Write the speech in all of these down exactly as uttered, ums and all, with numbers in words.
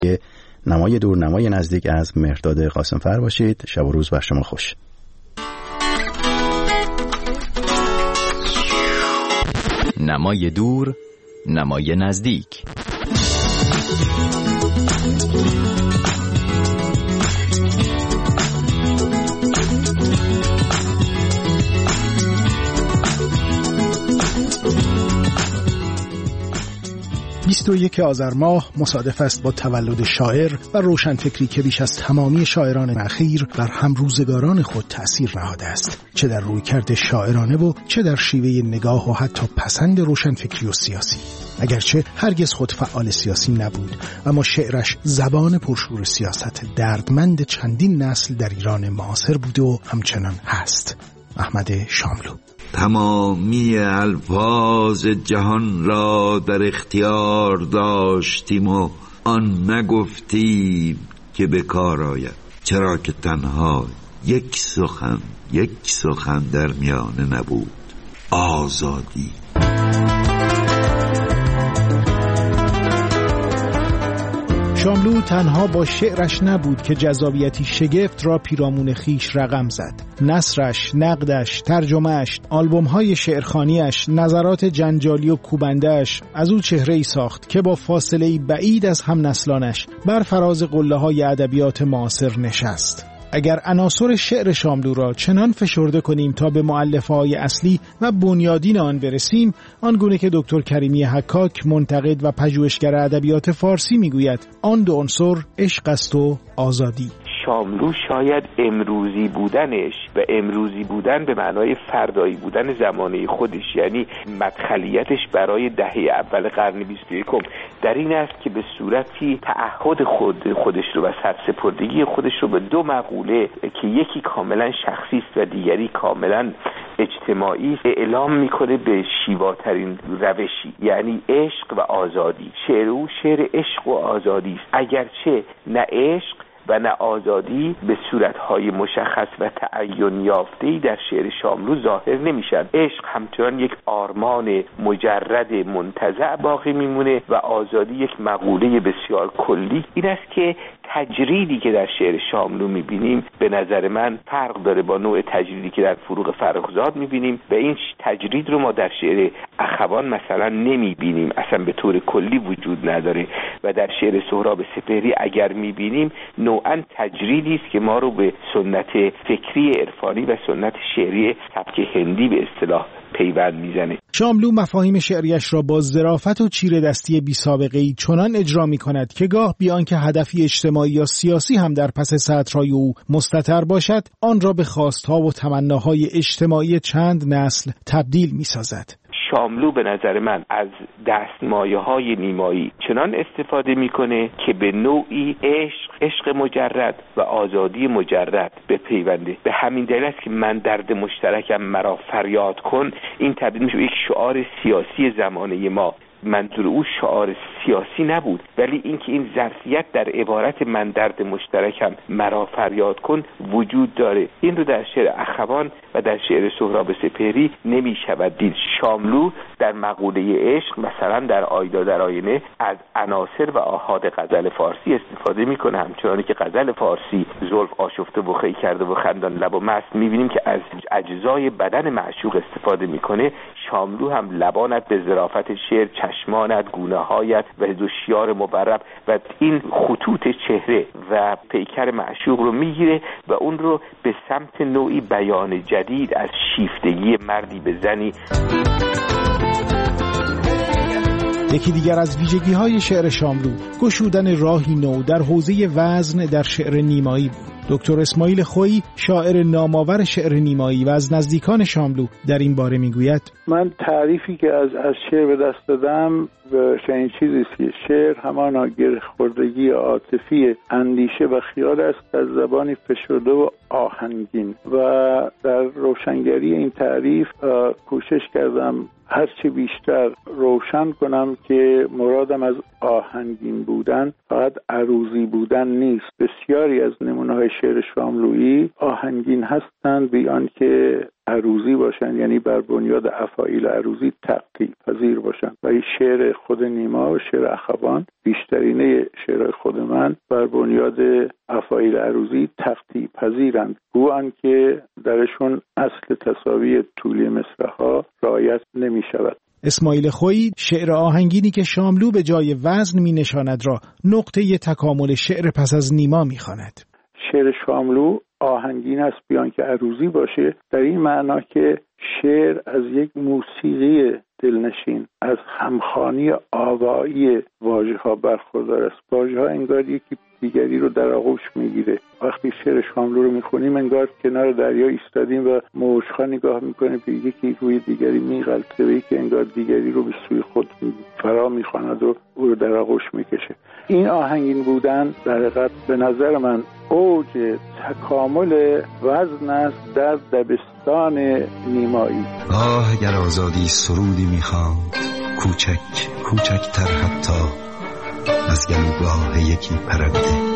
نمای دور نمای نزدیک از مهرداد قاسمفر باشید. شب و روز بر شما خوش. نمای دور نمای نزدیک. بیست و یک آذر ماه مصادف است با تولد شاعر و روشنفکری که بیش از تمامی شاعران اخیر بر هم روزگاران خود تأثیر نهاده است، چه در رویکرد شاعرانه و چه در شیوه نگاه و حتی پسند روشنفکری و سیاسی. اگرچه هرگز خود فعال سیاسی نبود، اما شعرش زبان پرشور سیاست دردمند چندین نسل در ایران معاصر بود و همچنان هست. احمد شاملو. تمامی الفاظ جهان را در اختیار داشتیم و آن نگفتیم که به کار آید، چرا که تنها یک سخن یک سخن در میانه نبود: آزادی. شاملو تنها با شعرش نبود که جذابیتی شگفت را پیرامون خیش رقم زد. نثرش، نقدش، ترجمهش، آلبوم‌های شعرخوانیش، نظرات جنجالی و کوبنده‌اش از او چهره‌ای ساخت که با فاصله‌ای بعید از هم نسلانش بر فراز قله‌های ادبیات معاصر نشست. اگر عناصر شعر شاملو را چنان فشرده کنیم تا به مؤلفه‌های اصلی و بنیادین آن برسیم، آنگونه که دکتر کریمی حکاک، منتقد و پژوهشگر ادبیات فارسی میگوید، آن دو عنصر عشق است و آزادی. شاملو شاید امروزی بودنش و امروزی بودن به معنای فردایی بودن زمانه خودش، یعنی مدخلیتش برای دهه اول قرن بیست و یکم در این است که به صورتی تعهد خود خودش رو و سرسپردگی خودش رو به دو مقوله که یکی کاملا شخصی است و دیگری کاملا اجتماعی اعلام میکنه به شیواترین روشی، یعنی عشق و آزادی. شعر او شعر عشق و آزادی است، اگرچه نه عشق و نه آزادی به صورتهای مشخص و تعین یافته‌ای در شعر شاملو ظاهر نمیشن. عشق همچنان یک آرمان مجرد منتزع باقی میمونه و آزادی یک مقوله بسیار کلی. این است که تجریدی که در شعر شاملو میبینیم به نظر من فرق داره با نوع تجریدی که در فروغ فرخزاد میبینیم و این تجرید رو ما در شعر اخوان مثلا نمیبینیم، اصلا به طور کلی وجود نداره و در شعر سهراب سپهری اگر میبینیم نوعا تجریدی است که ما رو به سنت فکری عرفانی و سنت شعری سبک هندی به اصطلاح پیوند میزنه. شاملو مفاهیم شعریش را با ظرافت و چیره دستی بی سابقه‌ای چنان اجرا می‌کند که گاه بیان که هدفی اجتماعی یا سیاسی هم در پس سطرهای او مستتر باشد، آن را به خواستها و تمناهای اجتماعی چند نسل تبدیل می‌سازد. شاملو به نظر من از دستمایه‌های نیمایی چنان استفاده میکنه که به نوعی عشق، عشق مجرد و آزادی مجرد به پیونده. به همین دلیل است که من درد مشترکم مرا فریاد کن، این تبدیل میشه به یک شعار سیاسی زمانه ما. منظور او شعار سیاسی نبود، ولی اینکه این ظرفیت در عبارت من درد مشترکم مرا فریاد کن وجود داره. این رو در شعر اخوان و در شعر سهراب سپهری نمی شود دید. شاملو در مقوله عشق مثلا در آیدا در آینه از عناصر و آحاد غزل فارسی استفاده میکنه، همچنانی که غزل فارسی زلف آشفته و خی کرده و خندان لب و مست میبینیم که از اجزای بدن معشوق استفاده میکنه. شاملو هم لبانت به ظرافت شعر، چشمانت، گونه‌هایت و دوشیار مبرب و این خطوط چهره و پیکر معشوق رو میگیره و اون رو به سمت نوعی بیان جدید از شیفتگی مردی به زنی. یکی دیگر از ویژگی‌های شعر شاملو گشودن راهی نو در حوزه وزن در شعر نیمایی بود. دکتر اسماعیل خویی، شاعر نامآور شعر نیمایی و از نزدیکان شاملو، در این باره میگوید: من تعریفی که از از شعر به دست دادم چنین چیزی است که شعر همانا گره‌خوردگی عاطفی اندیشه و خیال است از زبانی فشرده و آهنگین و در روشنگری این تعریف کوشش کردم هرچی بیشتر روشن کنم که مرادم از آهنگین بودن فقط عروضی بودن نیست. بسیاری از نمونه‌های شعر شاملویی آهنگین هستند بیان که عروضی باشن، یعنی بر بنیاد افاعیل عروضی تقطیع پذیر باشن. و این شعر خود نیما و شعر اخوان، بیشترینه شعر خود من بر بنیاد افاعیل عروضی تقطیع پذیرند، گویان که درشون اصل تساوی طولی مصرع‌ها رعایت نمی شود. اسماعیل خویی شعر آهنگینی که شاملو به جای وزن می نشاند را نقطه تکامل شعر پس از نیما می خواند. شعر شاملو آهنگین است بیان که عروضی باشه، در این معنا که شعر از یک موسیقی دلنشین، از همخوانی آوایی واژه ها برخوردار است. واژه ها انگار یکی دیگری رو در آغوش میگیره. وقتی شعر شاملو رو میخونیم انگار کنار دریا ایستادیم و موج‌ها نگاه میکنیم به یکی روی دیگری میغلطه و یکی انگار دیگری رو به سوی خود فرا میخواند و او رو در آغوش میکشه. این آهنگین بودن در حقیقت به نظر من اوج تکامل وزن است در دبستان نیمایی. آه اگر آزادی سرودی میخواند، کوچک کوچکتر حتی از گلوگاه یکی پرنده.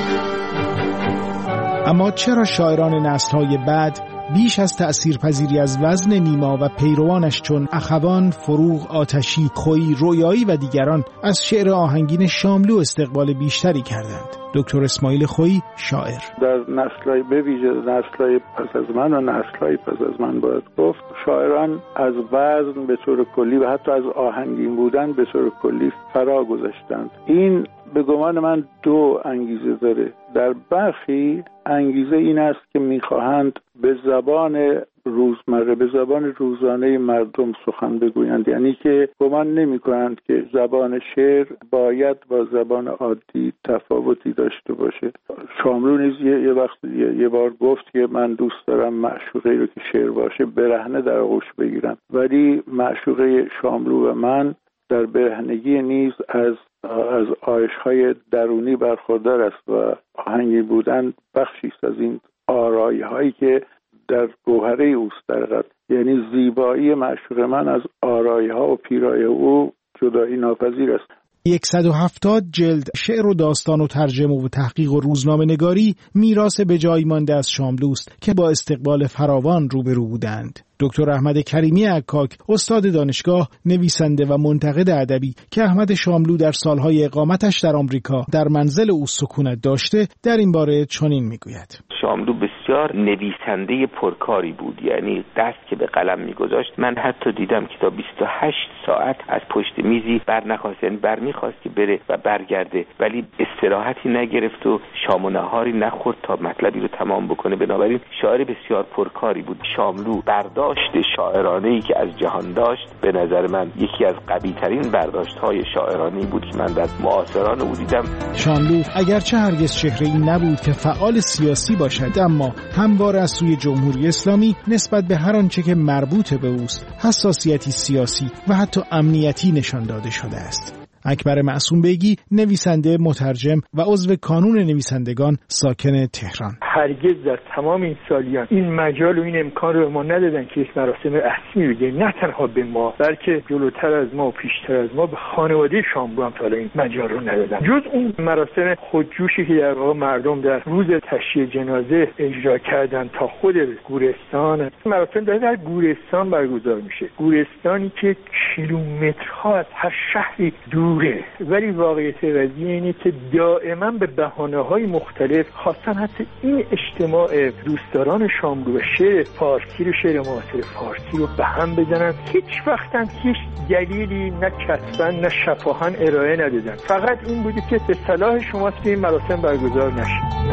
اما چرا شاعران نسل‌های بعد بیش از تأثیرپذیری از وزن نیما و پیروانش چون اخوان، فروغ، آتشی، خویی، رویایی و دیگران از شعر آهنگین شاملو استقبال بیشتری کردند؟ دکتر اسماعیل خویی شاعر: در نسل‌های به ویژه نسل‌های پس از من و نسل‌های پس از من باید گفت شاعران از وزن به طور کلی و حتی از آهنگین بودن به طور کلی فرا گذاشتند. این به گمان من دو انگیزه داره. در برخی انگیزه این است که میخواهند به زبان روزمره، به زبان روزانه مردم سخن بگویند، یعنی که گمان نمی کنند که زبان شعر باید با زبان عادی تفاوتی داشته باشه. شاملو نیز یه, یه وقت یه, یه بار گفت که من دوست دارم معشوقه رو که شعر باشه برهنه در آغوش بگیرم، ولی معشوقه شاملو و من در برهنگی نیز از از آیش‌های درونی برخوردار است و آهنگین بودن بخشی است از این آرایه‌هایی که در گوهره اوست. در حقیقت یعنی زیبایی معشوق من از آرایه‌ها و پیرایه او جدایی ناپذیر است. صد و هفتاد جلد شعر و داستان و ترجمه و تحقیق و روزنامه نگاری میراث به جای مانده از شاملوست که با استقبال فراوان روبرو بودند. دکتر احمد کریمی عکاک، استاد دانشگاه، نویسنده و منتقد ادبی که احمد شاملو در سالهای اقامتش در آمریکا در منزل او سکونت داشته، در این باره چنین میگوید: شاملو بسیار نویسنده پرکاری بود، یعنی دست که به قلم میگذاشت من حتی دیدم که تا بیست و هشت ساعت از پشت میزی بر نخواست، یعنی بر میخواست که بره و برگرده ولی استراحتی نگرفت و شام و نهاری نخورد تا مطلبی رو تمام بکنه. بنابراین شاعر بسیار پرکاری بود. شاملو برداشت شاعرانه‌ای که از جهان داشت به نظر من یکی از قوی‌ترین برداشت‌های شاعرانه‌ای بود که من در معاصران او دیدم. شاملو اگرچه هرگز چهره‌ای نبود که فعال سیاسی باشد، اما همواره از سوی جمهوری اسلامی نسبت به هر آنچه که مربوط به اوست حساسیتی سیاسی و حتی امنیتی نشان داده شده است. اکبر معصوم بیگی، نویسنده، مترجم و عضو کانون نویسندگان، ساکن تهران: هرگز در تمام این سالیان این مجال و این امکان رو ما ندادن که یک مراسم رسمی بگه، نه تنها به ما بلکه جلوتر از ما و پیشتر از ما به خانواده شاملو هم تا این مجال رو ندادن. جز اون مراسم خودجوشی که در واقع مردم در روز تشییع جنازه اجرا کردن تا خود گورستان، مراسم در, در گورستان برگزار میشه، گورستانی که کیلومترها از هر شهری دوره، ولی واقعیت قضیه اینه که دائما به بهانه‌های مختلف خواستن حتی این اجتماع دوستداران شاملو و شعر فارسی رو، شعر معاصر فارسی رو به هم بزنن. هیچ وقت هم هیچ دلیلی نه کتباً نه شفاهاً ارائه ندادن، فقط این بودی که به صلاح شماست که این مراسم برگزار نشه.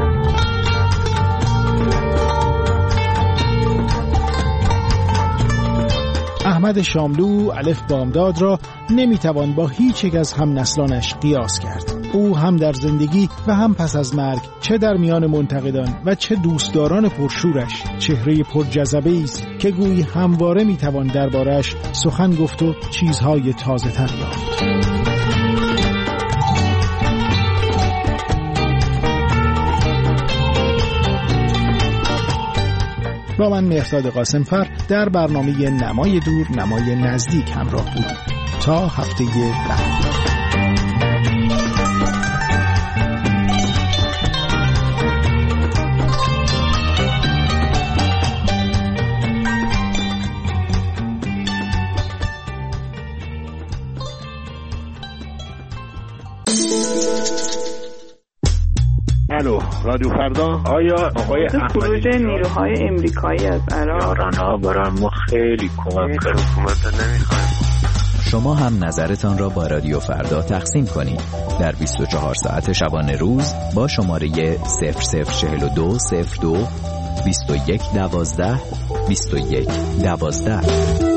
احمد شاملو الف بامداد را نمیتوان با هیچ یک از هم نسلانش قیاس کرد. او هم در زندگی و هم پس از مرگ، چه در میان منتقدان و چه دوستداران پرشورش، چهره پرجذبه‌ای است که گویی همواره میتوان دربارش سخن گفت و چیزهای تازه تر یافت. با من مهرداد قاسمفر در برنامه نمای دور نمای نزدیک همراه بودیم. تا هفته بعد. الو رادیو فردا. آیا آقای خروج نیروهای امریکایی از عراق ایران‌ها برای ما خیلی کمک کرد. حکومت نمیخوایم. شما هم نظرتان را با رادیو فردا تقسیم کنید در بیست و چهار ساعت شبانه روز با شماره صفر صفر چهل و دو صفر دو بیست و یک دوازده بیست و یک دوازده.